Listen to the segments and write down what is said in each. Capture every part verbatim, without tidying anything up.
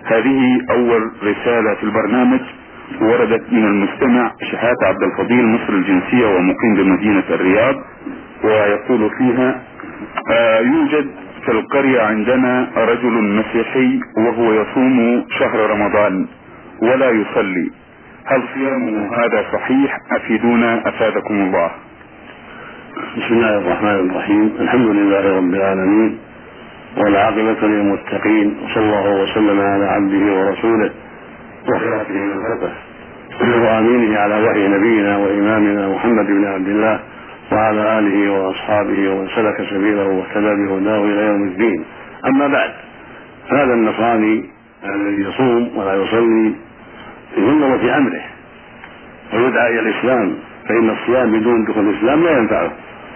هذه أول رسالة في البرنامج وردت من المستمع شحاتة عبد الفضيل، مصر الجنسية ومقيم بمدينة الرياض، ويقول فيها: آه يوجد في القرية عندنا رجل مسيحي وهو يصوم شهر رمضان ولا يصلي، هل صيامه هذا صحيح؟ أفيدونا أفادكم الله. بسم الله الرحمن الرحيم، الحمد لله رب العالمين، والعاقبة للمتقين، وصلى الله وسلم على عبده ورسوله وخيرته من خلقه وامينه على وحي نبينا وامامنا محمد بن عبد الله وعلى اله واصحابه ومن سلك سبيله واهتدى بهداه الى يوم الدين. اما بعد، هذا النصراني الذي يصوم ولا يصلي ينظر في امره ويدعى الى الاسلام، فان الصيام بدون دخول الاسلام لا ينفعه،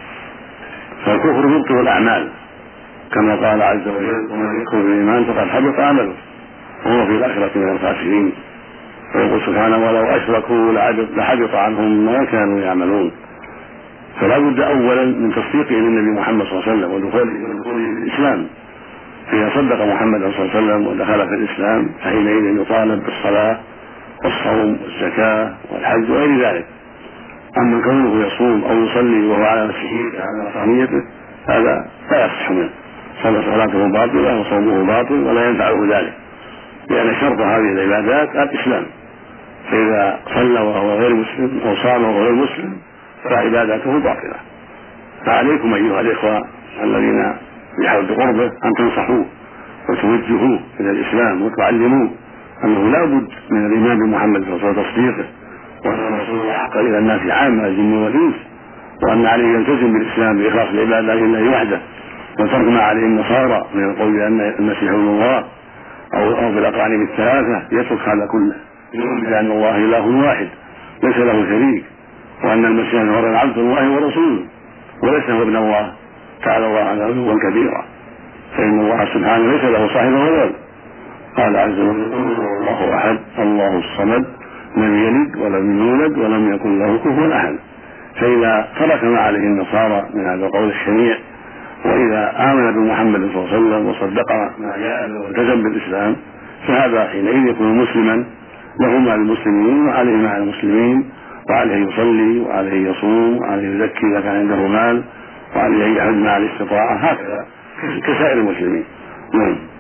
فالكفر يبطل الاعمال كما قال عز وجل: ومن يكفر بالايمان فقد حبط عمله وهو في الاخره من الخاسرين. ويقول سبحانه: ولو اشركوا لحبط عنهم ما كانوا يعملون. فلا بد اولا من تصديقه للنبي محمد صلى الله عليه وسلم ودخوله في الاسلام، فاذا صدق محمد صلى الله عليه وسلم ودخل في الاسلام فحينئذ يطالب بالصلاه والصوم والزكاه والحج وغير ذلك. اما كونه يصوم او يصلي وهو على نفسه على نصرانيته هذا لا يصح منه، صلاته باطله وصومه باطل ولا ينفعه ذلك، لان شرط هذه العبادات الاسلام، فاذا صلى وهو غير مسلم او صام وهو غير مسلم فعبادته باطله. فعليكم ايها الاخوه الذين بحول قربه ان تنصحوه وتوجهوه الى الاسلام وتعلموه انه لا بد من الايمان بمحمد صلى الله عليه وسلم وتصديقه، وان رسول حق الى الناس عامه الجن والانس، وان عليه يلتزم بالاسلام باخلاص العباده لله وحده، وترك ما عليه النصارى من القول بان المسيح ابن الله او او بالاقانيم الثلاثه، يترك هذا كله، يؤمن بان الله اله واحد ليس له شريك، وان المسيح هو عبد الله ورسوله وليس هو ابن الله، تعالى الله عنه علوا كبيرا، فان الله سبحانه ليس له صاحب وولد. قال عز وجل: الله احد الله الصمد لم يلد ولم يولد ولم يكن له كفوا احد. فاذا ترك ما عليه النصارى من هذا القول الشنيع، واذا امن بمحمد صلى الله عليه وسلم وصدق ما جاء به والتزم بالاسلام، فهذا حينئذ يكون مسلما له مع المسلمين وعليه مع المسلمين، وعليه يصلي وعليه يصوم وعليه يزكي اذا كان عنده مال، وعليه يحج مع الاستطاعه، هكذا كسائر المسلمين. نعم.